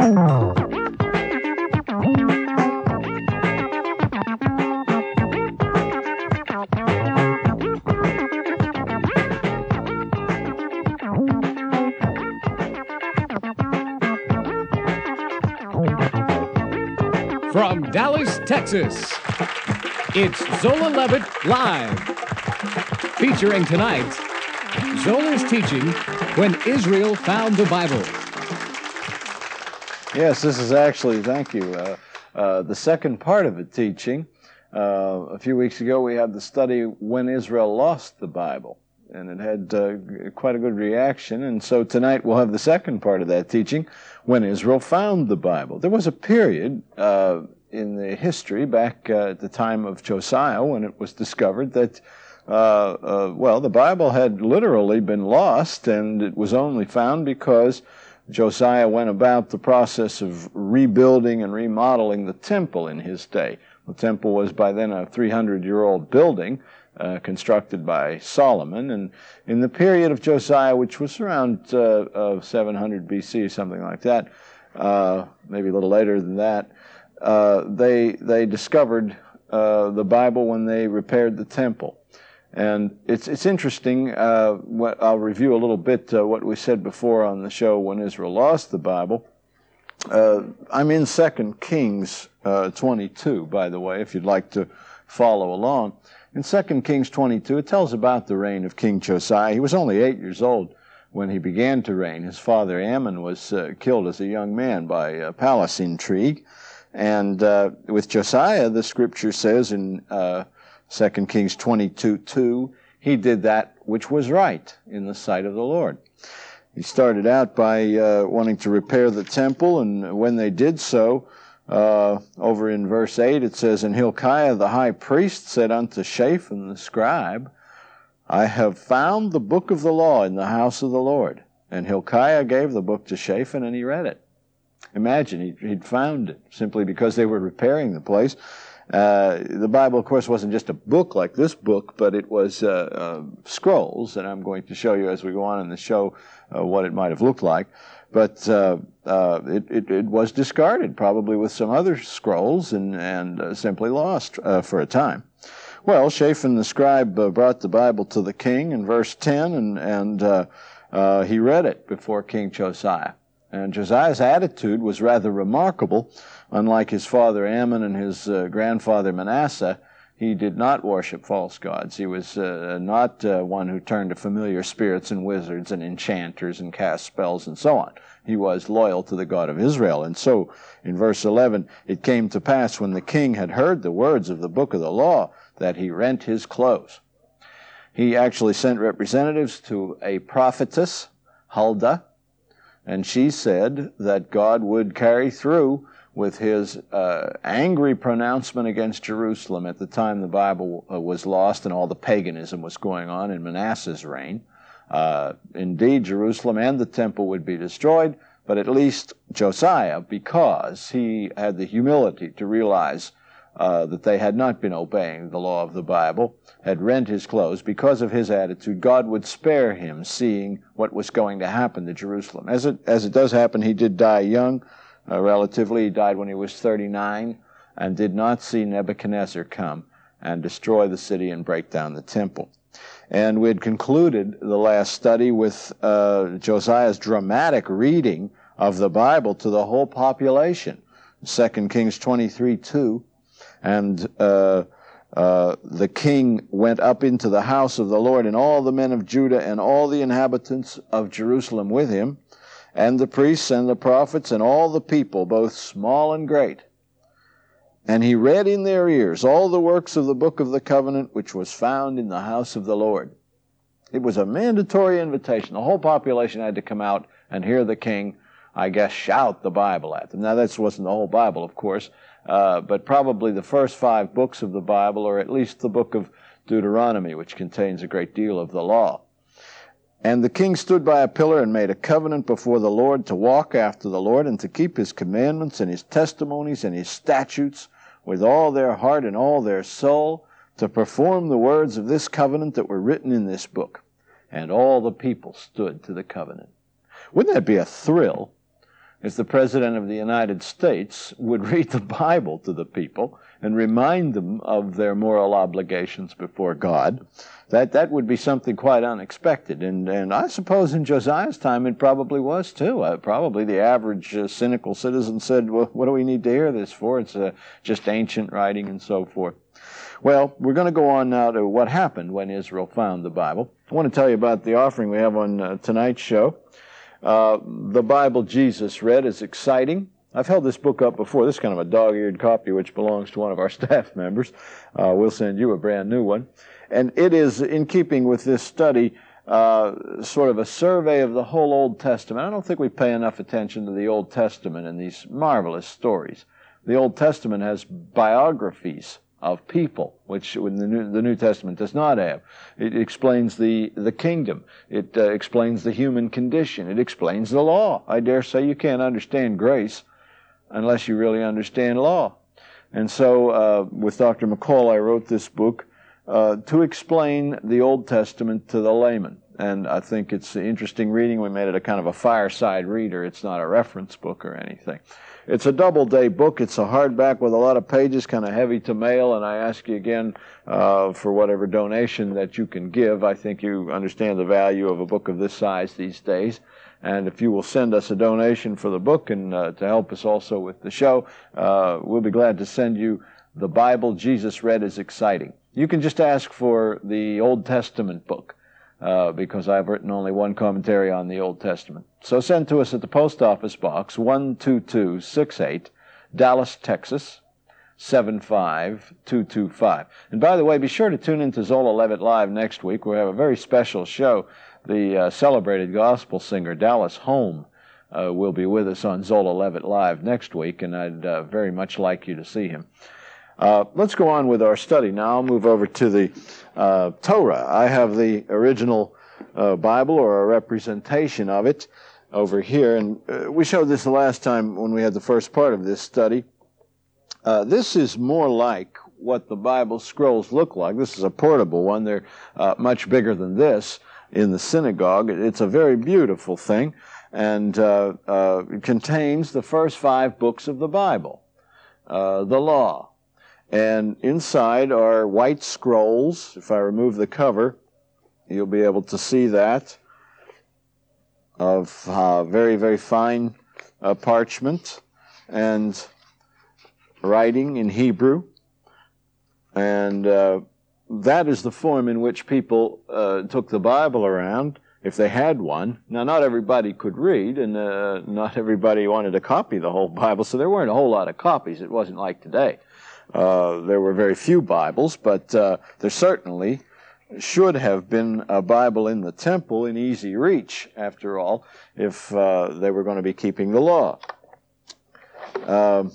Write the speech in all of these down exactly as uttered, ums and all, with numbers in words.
From Dallas, Texas, it's Zola Levitt Live. Featuring tonight, Zola's teaching, When Israel Found the Bible. Yes, this is actually, thank you, uh, uh, the second part of the teaching. Uh, a few weeks ago we had the study, When Israel Lost the Bible, and it had uh, quite a good reaction, and so tonight we'll have the second part of that teaching, When Israel Found the Bible. There was a period uh, in the history back uh, at the time of Josiah when it was discovered that, uh, uh, well, the Bible had literally been lost, and it was only found because Josiah went about the process of rebuilding and remodeling the temple in his day. The temple was by then a three hundred year old building, Uh, constructed by Solomon, and in the period of Josiah, which was around uh, uh, seven hundred B C, something like that, uh, maybe a little later than that, uh, they they discovered uh, the Bible when they repaired the temple. And it's it's interesting. Uh, what, I'll review a little bit uh, what we said before on the show, When Israel Lost the Bible. Uh, I'm in Second Kings uh, twenty-two, by the way, if you'd like to follow along. In Second Kings twenty-two, it tells about the reign of King Josiah. He was only eight years old when he began to reign. His father Ammon was uh, killed as a young man by uh, palace intrigue. And uh, with Josiah, the scripture says in uh, Second Kings twenty-two two, he did that which was right in the sight of the Lord. He started out by uh, wanting to repair the temple, and when they did so, Uh, over in verse eight, it says, And Hilkiah the high priest said unto Shaphan the scribe, I have found the book of the law in the house of the Lord. And Hilkiah gave the book to Shaphan, and he read it. Imagine, he'd, he'd found it simply because they were repairing the place. Uh, the Bible, of course, wasn't just a book like this book, but it was uh, uh, scrolls, and I'm going to show you as we go on in the show uh, what it might have looked like. But uh, uh, it, it, it was discarded, probably with some other scrolls, and, and uh, simply lost uh, for a time. Well, Shaphan the scribe uh, brought the Bible to the king in verse ten, and, and uh, uh, he read it before King Josiah. And Josiah's attitude was rather remarkable. Unlike his father Ammon and his uh, grandfather Manasseh, he did not worship false gods. He was uh, not uh, one who turned to familiar spirits and wizards and enchanters and cast spells and so on. He was loyal to the God of Israel. And so, in verse eleven, it came to pass when the king had heard the words of the book of the law that he rent his clothes. He actually sent representatives to a prophetess, Huldah, and she said that God would carry through with his uh, angry pronouncement against Jerusalem at the time the Bible uh, was lost and all the paganism was going on in Manasseh's reign. Uh, indeed, Jerusalem and the temple would be destroyed, but at least Josiah, because he had the humility to realize uh, that they had not been obeying the law of the Bible, had rent his clothes. Because of his attitude, God would spare him seeing what was going to happen to Jerusalem. As it, as it does happen, he did die young. Uh, relatively, he died when he was thirty-nine and did not see Nebuchadnezzar come and destroy the city and break down the temple. And we had concluded the last study with uh, Josiah's dramatic reading of the Bible to the whole population. Second Kings twenty-three two, and uh, uh, the king went up into the house of the Lord, and all the men of Judah and all the inhabitants of Jerusalem with him, and the priests and the prophets and all the people, both small and great. And he read in their ears all the works of the book of the covenant which was found in the house of the Lord. It was a mandatory invitation. The whole population had to come out and hear the king, I guess, shout the Bible at them. Now, that wasn't the whole Bible, of course, uh, but probably the first five books of the Bible, or at least the book of Deuteronomy, which contains a great deal of the law. And the king stood by a pillar and made a covenant before the Lord to walk after the Lord and to keep his commandments and his testimonies and his statutes with all their heart and all their soul, to perform the words of this covenant that were written in this book. And all the people stood to the covenant. Wouldn't that be a thrill if the President of the United States would read the Bible to the people and remind them of their moral obligations before God. That that would be something quite unexpected. And, and I suppose in Josiah's time it probably was too. Uh, probably the average uh, cynical citizen said, well, what do we need to hear this for? It's uh, just ancient writing and so forth. Well, we're going to go on now to what happened when Israel found the Bible. I want to tell you about the offering we have on uh, tonight's show. Uh, the Bible Jesus Read is exciting. I've held this book up before. This is kind of a dog-eared copy which belongs to one of our staff members. Uh, we'll send you a brand new one. And it is, in keeping with this study, uh, sort of a survey of the whole Old Testament. I don't think we pay enough attention to the Old Testament and these marvelous stories. The Old Testament has biographies of people, which the New, the New Testament does not have. It explains the, the kingdom. It uh, explains the human condition. It explains the law. I dare say you can't understand grace unless you really understand law. And so uh, with Doctor McCall, I wrote this book uh, to explain the Old Testament to the layman. And I think it's interesting reading. We made it a kind of a fireside reader. It's not a reference book or anything. It's a double-day book. It's a hardback with a lot of pages, kind of heavy to mail, and I ask you again uh, for whatever donation that you can give. I think you understand the value of a book of this size these days. And if you will send us a donation for the book and uh, to help us also with the show, uh, we'll be glad to send you The Bible Jesus Read is Exciting. You can just ask for the Old Testament book. Uh, because I've written only one commentary on the Old Testament. So send to us at the Post Office Box, one two two six eight, Dallas, Texas, seven five two two five. And by the way, be sure to tune in to Zola Levitt Live next week. We'll have a very special show. The uh, celebrated gospel singer Dallas Home uh, will be with us on Zola Levitt Live next week, and I'd uh, very much like you to see him. Uh, let's go on with our study now. I'll move over to the uh, Torah. I have the original uh, Bible, or a representation of it, over here. And uh, we showed this the last time when we had the first part of this study. Uh, this is more like what the Bible scrolls look like. This is a portable one. They're uh, much bigger than this in the synagogue. It's a very beautiful thing, and uh, uh, it contains the first five books of the Bible, uh, the law. And inside are white scrolls. If I remove the cover, you'll be able to see that, of uh, very, very fine uh, parchment and writing in Hebrew. And uh, that is the form in which people uh, took the Bible around, if they had one. Now, not everybody could read, and uh, not everybody wanted to copy the whole Bible, so there weren't a whole lot of copies. It wasn't like today. Uh, there were very few Bibles, but uh, there certainly should have been a Bible in the temple in easy reach, after all, if uh, they were going to be keeping the law. Uh,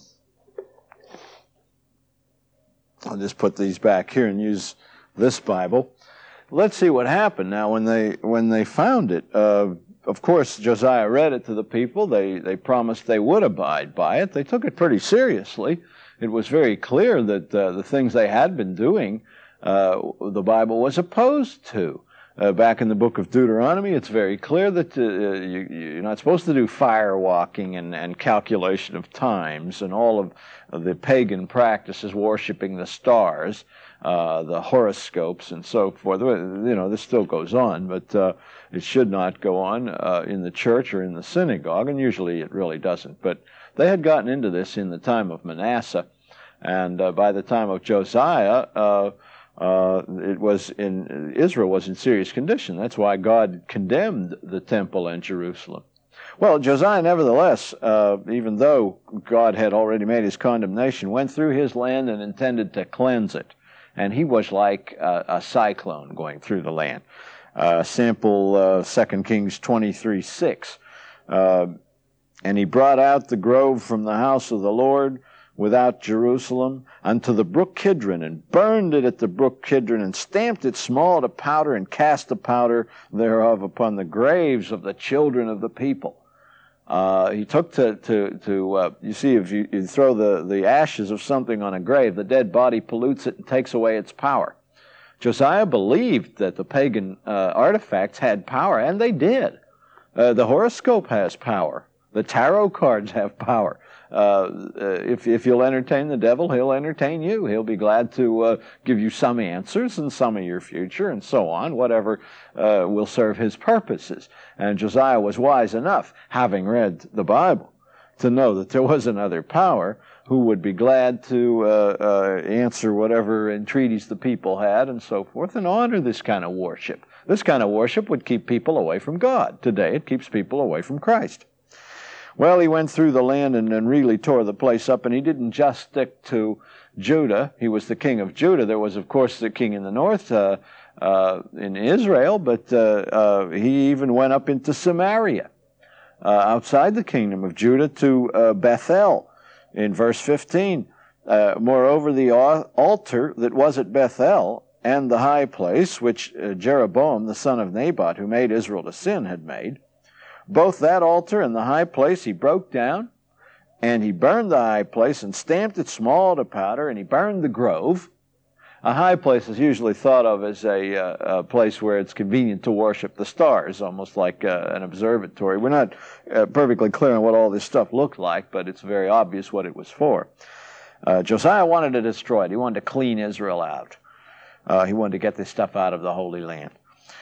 I'll just put these back here and use this Bible. Let's see what happened now when they when they found it. Uh, of course, Josiah read it to the people. They they promised they would abide by it. They took it pretty seriously. It was very clear that uh, the things they had been doing, uh, the Bible was opposed to. Uh, back in the book of Deuteronomy, it's very clear that uh, you, you're not supposed to do fire walking and, and calculation of times and all of, of the pagan practices, worshiping the stars, uh, the horoscopes, and so forth. You know, this still goes on, but uh, it should not go on uh, in the church or in the synagogue, and usually it really doesn't. But they had gotten into this in the time of Manasseh, and uh, by the time of Josiah, uh, uh, it was in Israel was in serious condition. That's why God condemned the temple and Jerusalem. Well, Josiah, nevertheless, uh, even though God had already made his condemnation, went through his land and intended to cleanse it, and he was like a, a cyclone going through the land. Uh, sample uh, Second Kings twenty-three six. Uh, And he brought out the grove from the house of the Lord without Jerusalem unto the brook Kidron, and burned it at the brook Kidron, and stamped it small to powder, and cast the powder thereof upon the graves of the children of the people. Uh, he took to, to, to uh, you see, if you, you throw the, the ashes of something on a grave, the dead body pollutes it and takes away its power. Josiah believed that the pagan uh, artifacts had power, and they did. Uh, the horoscope has power. The tarot cards have power. Uh, if, if you'll entertain the devil, he'll entertain you. He'll be glad to uh, give you some answers and some of your future and so on, whatever uh, will serve his purposes. And Josiah was wise enough, having read the Bible, to know that there was another power who would be glad to uh, uh, answer whatever entreaties the people had and so forth, and honor this kind of worship. This kind of worship would keep people away from God. Today it keeps people away from Christ. Well, he went through the land and, and really tore the place up, and he didn't just stick to Judah. He was the king of Judah. There was, of course, the king in the north uh, uh, in Israel, but uh, uh, he even went up into Samaria, uh, outside the kingdom of Judah, to uh, Bethel. In verse fifteen, uh, moreover, the altar that was at Bethel and the high place, which uh, Jeroboam, the son of Nebat, who made Israel to sin, had made, both that altar and the high place he broke down, and he burned the high place and stamped it small to powder, and he burned the grove. A high place is usually thought of as a, uh, a place where it's convenient to worship the stars, almost like uh, an observatory. We're not uh, perfectly clear on what all this stuff looked like, but it's very obvious what it was for. Uh, Josiah wanted to destroy it. He wanted to clean Israel out. Uh, he wanted to get this stuff out of the Holy Land.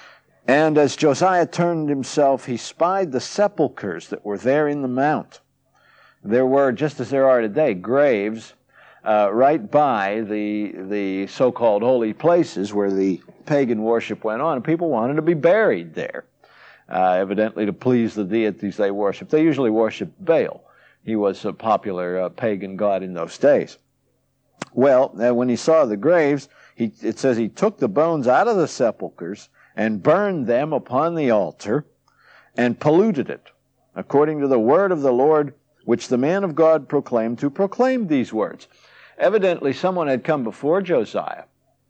And as Josiah turned himself, he spied the sepulchres that were there in the mount. There were, just as there are today, graves uh, right by the, the so-called holy places where the pagan worship went on, and people wanted to be buried there, uh, evidently to please the deities they worshiped. They usually worshiped Baal. He was a popular uh, pagan god in those days. Well, uh, when he saw the graves, he, it says he took the bones out of the sepulchres and burned them upon the altar, and polluted it, according to the word of the Lord, which the man of God proclaimed, to proclaim these words. Evidently, someone had come before Josiah,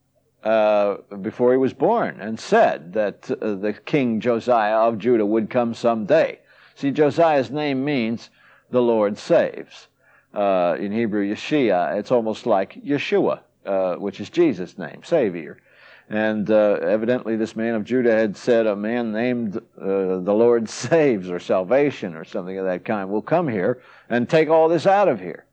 uh, before he was born, and said that uh, the king Josiah of Judah would come someday. See, Josiah's name means the Lord saves. Uh, in Hebrew, Yeshua, it's almost like Yeshua, uh, which is Jesus' name, Savior. And uh, evidently this man of Judah had said, a man named uh, the Lord saves, or salvation, or something of that kind, will come here and take all this out of here.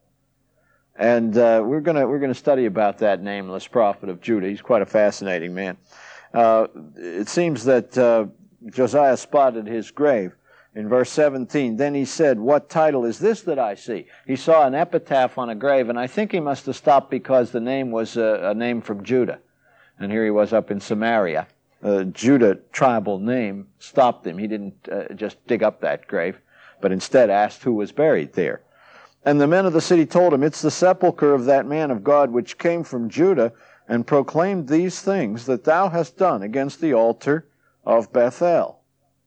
And uh, we're going to we're going to study about that nameless prophet of Judah. He's quite a fascinating man. Uh, it seems that uh, Josiah spotted his grave. In verse seventeen, then he said, what title is this that I see? He saw an epitaph on a grave, and I think he must have stopped because the name was a, a name from Judah. And here he was up in Samaria. Uh, Judah tribal name stopped him. He didn't uh, just dig up that grave, but instead asked who was buried there. And the men of the city told him, it's the sepulchre of that man of God which came from Judah and proclaimed these things that thou hast done against the altar of Bethel.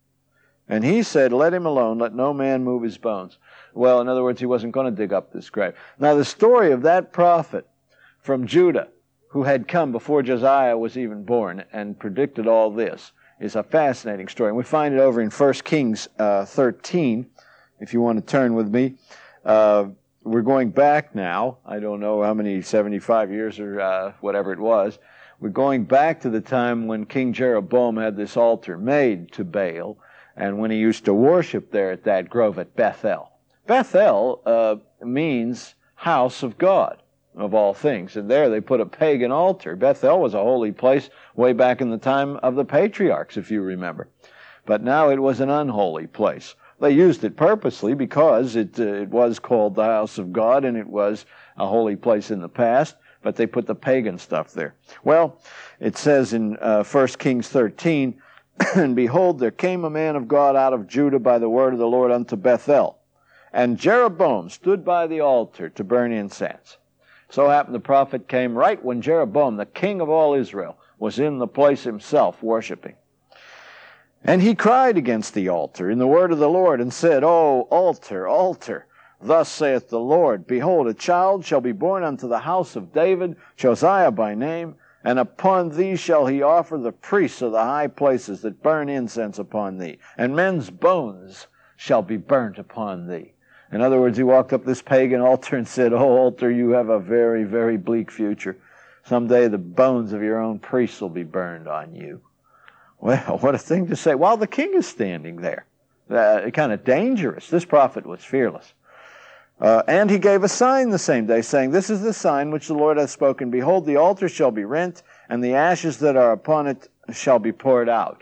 And he said, let him alone, let no man move his bones. Well, in other words, he wasn't going to dig up this grave. Now, the story of that prophet from Judah, who had come before Josiah was even born and predicted all this, is a fascinating story. And we find it over in First Kings uh, thirteen, if you want to turn with me. Uh, we're going back now. I don't know how many, seventy-five years or uh, whatever it was. We're going back to the time when King Jeroboam had this altar made to Baal, and when he used to worship there at that grove at Bethel. Bethel uh, means house of God, of all things. And there they put a pagan altar. Bethel was a holy place way back in the time of the patriarchs, if you remember. But now it was an unholy place. They used it purposely because it, uh, it was called the house of God, and it was a holy place in the past, but they put the pagan stuff there. Well, it says in uh, First Kings thirteen, and behold, there came a man of God out of Judah by the word of the Lord unto Bethel. And Jeroboam stood by the altar to burn incense. So happened the prophet came right when Jeroboam, the king of all Israel, was in the place himself worshiping. And he cried against the altar in the word of the Lord, and said, O altar, altar, thus saith the Lord, behold, a child shall be born unto the house of David, Josiah by name, and upon thee shall he offer the priests of the high places that burn incense upon thee, and men's bones shall be burnt upon thee. In other words, he walked up this pagan altar and said, oh, altar, you have a very, very bleak future. Someday the bones of your own priests will be burned on you. Well, what a thing to say while the king is standing there. Uh, kind of dangerous. This prophet was fearless. Uh, and he gave a sign the same day, saying, "This is the sign which the Lord hath spoken. Behold, the altar shall be rent, and the ashes that are upon it shall be poured out."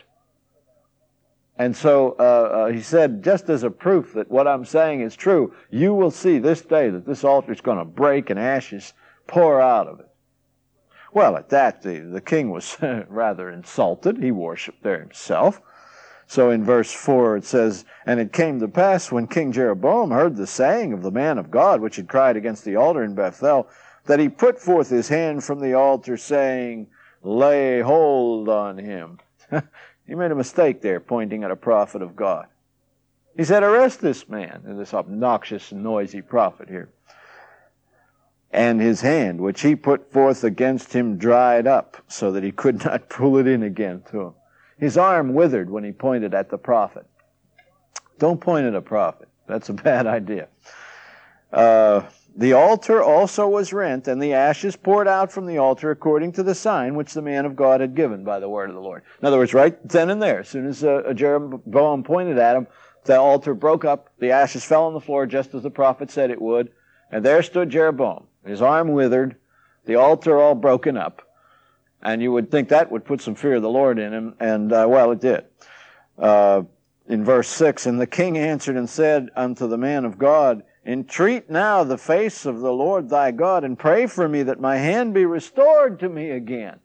And so uh, uh, he said, just as a proof that what I'm saying is true, you will see this day that this altar is going to break and ashes pour out of it. Well, at that, the, the king was rather insulted. He worshipped there himself. So in verse four it says, "And it came to pass, when King Jeroboam heard the saying of the man of God, which had cried against the altar in Bethel, that he put forth his hand from the altar, saying, Lay hold on him." He made a mistake there, pointing at a prophet of God. He said, "Arrest this man," this obnoxious and noisy prophet here. "And his hand, which he put forth against him, dried up, so that he could not pull it in again to him." His arm withered when he pointed at the prophet. Don't point at a prophet. That's a bad idea. Uh, the altar also was rent, and the ashes poured out from the altar according to the sign which the man of God had given by the word of the Lord. In other words, right then and there, as soon as uh, Jeroboam pointed at him, the altar broke up, the ashes fell on the floor just as the prophet said it would, and there stood Jeroboam. His arm withered, the altar all broken up. And you would think that would put some fear of the Lord in him, and, uh, well, it did. Uh, in verse six, "And the king answered and said unto the man of God, Entreat now the face of the Lord thy God, and pray for me that my hand be restored to me again."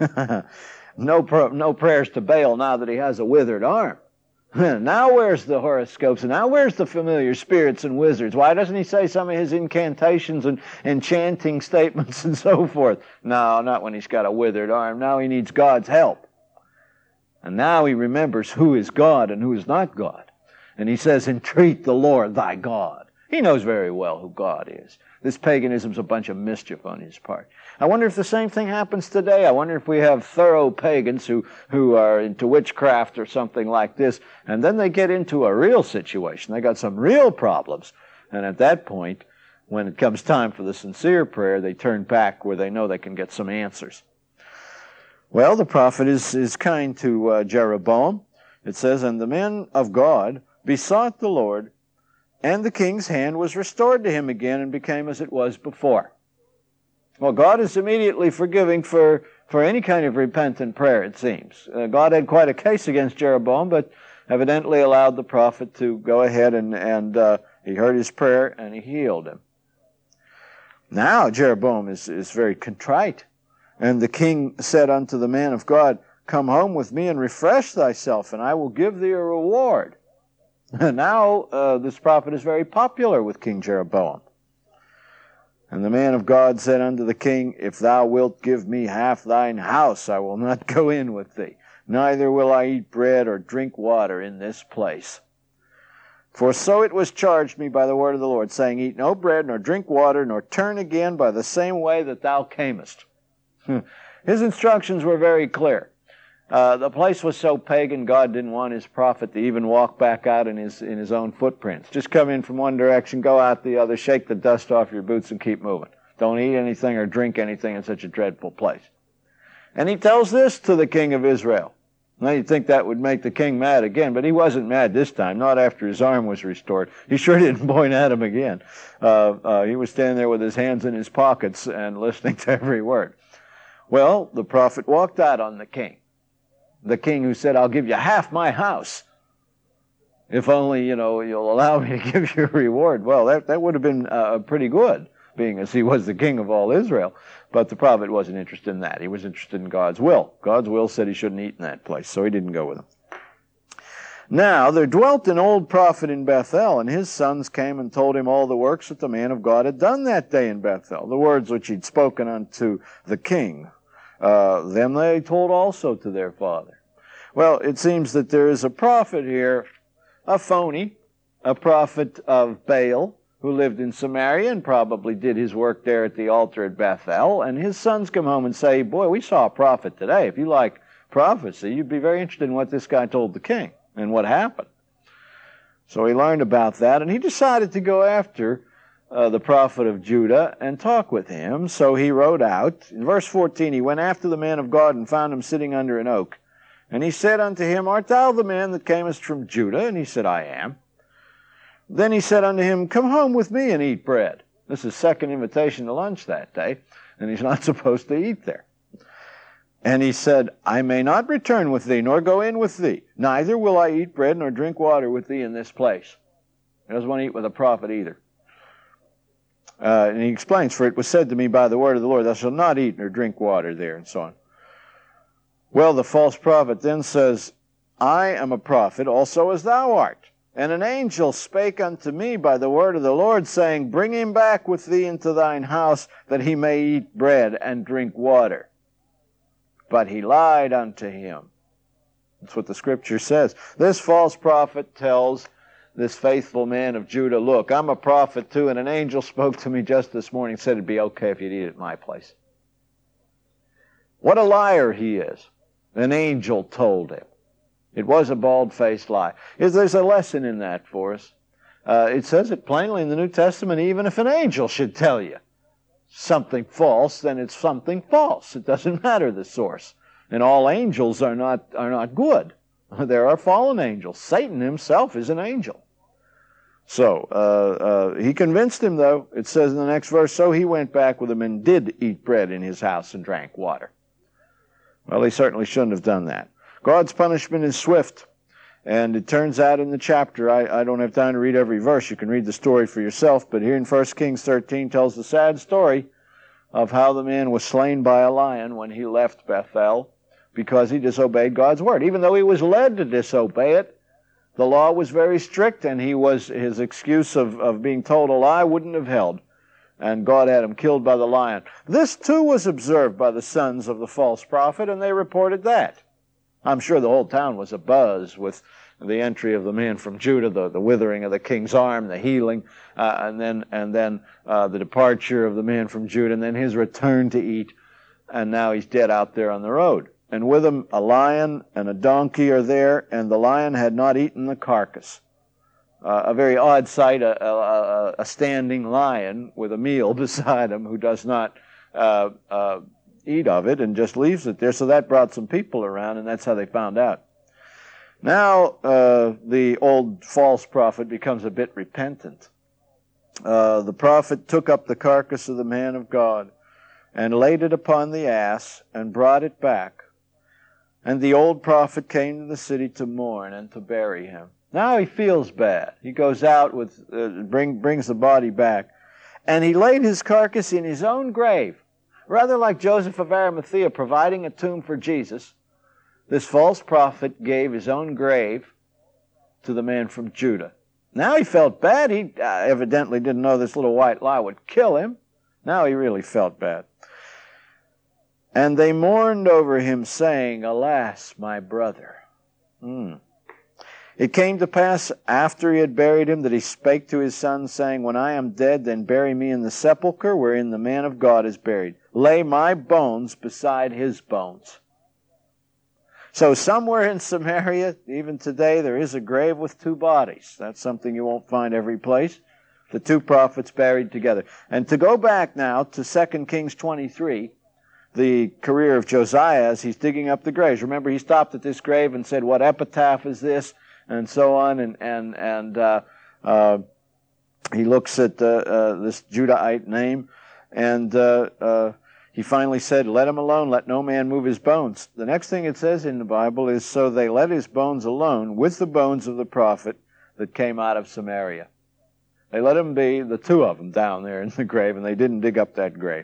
no, pro- no prayers to Baal now that he has a withered arm. Now where's the horoscopes? And now where's the familiar spirits and wizards? Why doesn't he say some of his incantations and enchanting statements and so forth? No, not when he's got a withered arm. Now he needs God's help. And now he remembers who is God and who is not God. And he says, "Entreat the Lord thy God." He knows very well who God is. This paganism's a bunch of mischief on his part. I wonder if the same thing happens today. I wonder if we have thorough pagans who, who are into witchcraft or something like this, and then they get into a real situation. They got some real problems. And at that point, when it comes time for the sincere prayer, they turn back where they know they can get some answers. Well, the prophet is, is kind to uh, Jeroboam. It says, "And the men of God besought the Lord, and the king's hand was restored to him again and became as it was before." Well, God is immediately forgiving for, for any kind of repentant prayer, it seems. Uh, God had quite a case against Jeroboam, but evidently allowed the prophet to go ahead and, and uh, he heard his prayer and he healed him. Now Jeroboam is, is very contrite. "And the king said unto the man of God, Come home with me and refresh thyself, and I will give thee a reward." Now uh, this prophet is very popular with King Jeroboam. "And the man of God said unto the king, If thou wilt give me half thine house, I will not go in with thee, neither will I eat bread or drink water in this place. For so it was charged me by the word of the Lord, saying, Eat no bread, nor drink water, nor turn again by the same way that thou camest." His instructions were very clear. Uh, the place was so pagan, God didn't want his prophet to even walk back out in his in his own footprints. Just come in from one direction, go out the other, shake the dust off your boots and keep moving. Don't eat anything or drink anything in such a dreadful place. And he tells this to the king of Israel. Now you'd think that would make the king mad again, but he wasn't mad this time, not after his arm was restored. He sure didn't point at him again. Uh, uh, he was standing there with his hands in his pockets and listening to every word. Well, the prophet walked out on the king. The king who said, "I'll give you half my house if only, you know, you'll allow me to give you a reward." Well, that, that would have been uh, pretty good, being as he was the king of all Israel. But the prophet wasn't interested in that. He was interested in God's will. God's will said he shouldn't eat in that place, so he didn't go with him. Now there dwelt an old prophet in Bethel, and his sons came and told him all the works that the man of God had done that day in Bethel, the words which he'd spoken unto the king. Uh, them they told also to their father. Well, it seems that there is a prophet here, a phony, a prophet of Baal, who lived in Samaria and probably did his work there at the altar at Bethel, and his sons come home and say, "Boy, we saw a prophet today. If you like prophecy, you'd be very interested in what this guy told the king and what happened." So he learned about that, and he decided to go after Uh, the prophet of Judah and talk with him. So he rode out. In verse fourteen, he went after the man of God and found him sitting under an oak. And he said unto him, Art thou the man that camest from Judah? And he said, I am. Then he said unto him, Come home with me and eat bread. This is second invitation to lunch that day, and he's not supposed to eat there. And he said, I may not return with thee, nor go in with thee. Neither will I eat bread nor drink water with thee in this place. He doesn't want to eat with a prophet either. Uh, and he explains, For it was said to me by the word of the Lord, Thou shalt not eat nor drink water there, and so on. Well, the false prophet then says, I am a prophet also as thou art. And an angel spake unto me by the word of the Lord, saying, Bring him back with thee into thine house, that he may eat bread and drink water. But he lied unto him. That's what the Scripture says. This false prophet tells this faithful man of Judah, Look, I'm a prophet too, and an angel spoke to me just this morning and said it'd be okay if you'd eat at my place. What a liar he is. An angel told him. It was a bald-faced lie. There's a lesson in that for us. Uh, it says it plainly in the New Testament, even if an angel should tell you something false, then it's something false. It doesn't matter the source. And all angels are not, are not good. There are fallen angels. Satan himself is an angel. So, uh, uh, he convinced him, though. It says in the next verse, So he went back with him and did eat bread in his house and drank water. Well, he certainly shouldn't have done that. God's punishment is swift, and it turns out in the chapter, I, I don't have time to read every verse, you can read the story for yourself, but here in First Kings thirteen tells the sad story of how the man was slain by a lion when he left Bethel because he disobeyed God's word. Even though he was led to disobey it, the law was very strict, and he was his excuse of, of being told a lie wouldn't have held, and God had him killed by the lion. This too was observed by the sons of the false prophet, and they reported that. I'm sure the whole town was abuzz with the entry of the man from Judah, the, the withering of the king's arm, the healing, uh, and then and then uh, the departure of the man from Judah, and then his return to eat, and now he's dead out there on the road. And with him a lion and a donkey are there, and the lion had not eaten the carcass. Uh, a very odd sight, a, a, a standing lion with a meal beside him who does not uh, uh, eat of it and just leaves it there. So that brought some people around, and that's how they found out. Now uh, the old false prophet becomes a bit repentant. Uh, the prophet took up the carcass of the man of God and laid it upon the ass and brought it back. And the old prophet came to the city to mourn and to bury him. Now he feels bad. He goes out with, uh, bring, brings the body back. And he laid his carcass in his own grave. Rather like Joseph of Arimathea providing a tomb for Jesus, this false prophet gave his own grave to the man from Judah. Now he felt bad. He uh, evidently didn't know this little white lie would kill him. Now he really felt bad. And they mourned over him, saying, Alas, my brother. Hmm. It came to pass after he had buried him that he spake to his son, saying, When I am dead, then bury me in the sepulchre wherein the man of God is buried. Lay my bones beside his bones. So somewhere in Samaria, even today, there is a grave with two bodies. That's something you won't find every place. The two prophets buried together. And to go back now to Second Kings twenty-three, the career of Josiah as he's digging up the graves. Remember, he stopped at this grave and said, What epitaph is this? And so on, and and and uh, uh, he looks at uh, uh, this Judahite name, and uh, uh, he finally said, "Let him alone. Let no man move his bones." The next thing it says in the Bible is, "So they let his bones alone with the bones of the prophet that came out of Samaria." They let him be, the two of them, down there in the grave, and they didn't dig up that grave.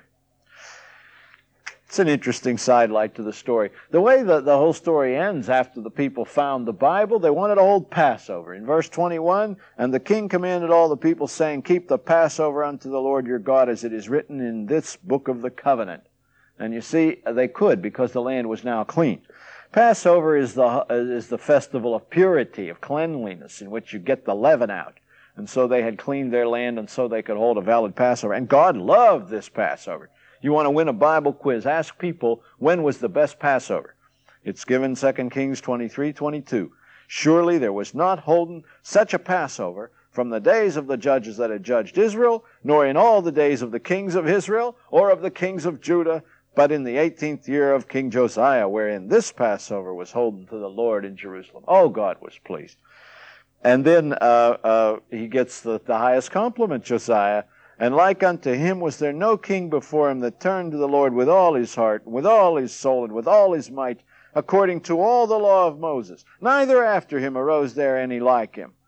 It's an interesting sidelight to the story. The way the, the whole story ends after the people found the Bible, they wanted to hold Passover. In verse twenty-one, and the king commanded all the people, saying, Keep the Passover unto the Lord your God, as it is written in this book of the covenant. And you see, they could, because the land was now clean. Passover is the, is the festival of purity, of cleanliness, in which you get the leaven out. And so they had cleaned their land, and so they could hold a valid Passover. And God loved this Passover. You want to win a Bible quiz, ask people, when was the best Passover? It's given Second Kings twenty-three twenty-two. Surely there was not holden such a Passover from the days of the judges that had judged Israel, nor in all the days of the kings of Israel, or of the kings of Judah, but in the eighteenth year of King Josiah, wherein this Passover was holden to the Lord in Jerusalem. Oh, God was pleased. And then uh, uh, he gets the, the highest compliment, Josiah. And like unto him was there no king before him that turned to the Lord with all his heart, with all his soul, and with all his might, according to all the law of Moses. Neither after him arose there any like him.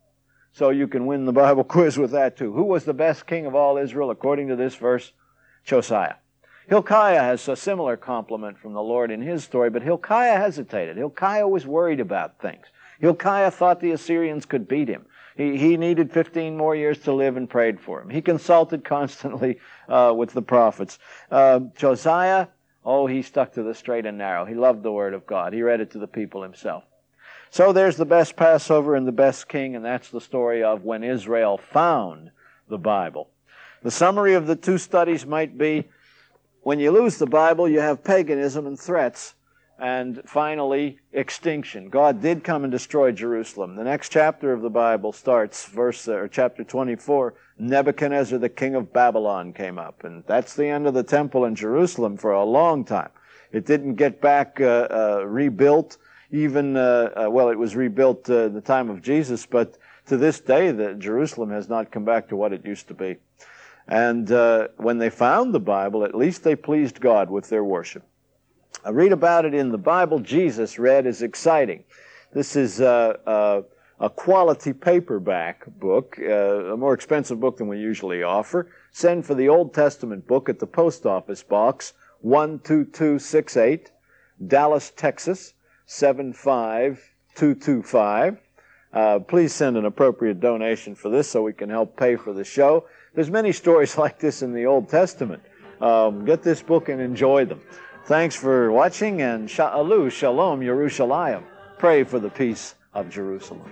So you can win the Bible quiz with that too. Who was the best king of all Israel according to this verse? Josiah. Hilkiah has a similar compliment from the Lord in his story, but Hilkiah hesitated. Hilkiah was worried about things. Hilkiah thought the Assyrians could beat him. He, he needed fifteen more years to live and prayed for him. He consulted constantly uh, with the prophets. Uh, Josiah, oh, he stuck to the straight and narrow. He loved the Word of God. He read it to the people himself. So there's the best Passover and the best king, and that's the story of when Israel found the Bible. The summary of the two studies might be, when you lose the Bible, you have paganism and threats. And finally, extinction. God did come and destroy Jerusalem. The next chapter of the Bible starts, verse or chapter twenty-four, Nebuchadnezzar, the king of Babylon, came up. And that's the end of the temple in Jerusalem for a long time. It didn't get back uh, uh, rebuilt, even, uh, uh, well, it was rebuilt uh, the time of Jesus, but to this day, the, Jerusalem has not come back to what it used to be. And uh, when they found the Bible, at least they pleased God with their worship. I read about it in the Bible Jesus read is exciting. This is uh, uh, a quality paperback book, uh, a more expensive book than we usually offer. Send for the Old Testament book at the Post Office Box one two two six eight, Dallas, Texas seven five two two five. Uh, please send an appropriate donation for this so we can help pay for the show. There's many stories like this in the Old Testament. Um, get this book and enjoy them. Thanks for watching, and Sha'alu, Shalom, Yerushalayim. Pray for the peace of Jerusalem.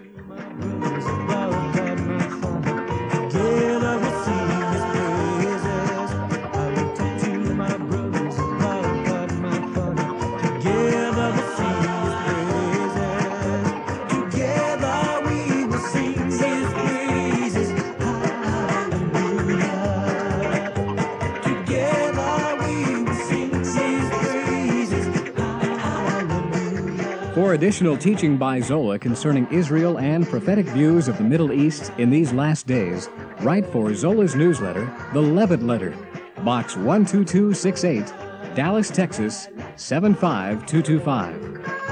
For additional teaching by Zola concerning Israel and prophetic views of the Middle East in these last days, write for Zola's newsletter, The Levitt Letter, Box one two two six eight, Dallas, Texas seven five two two five.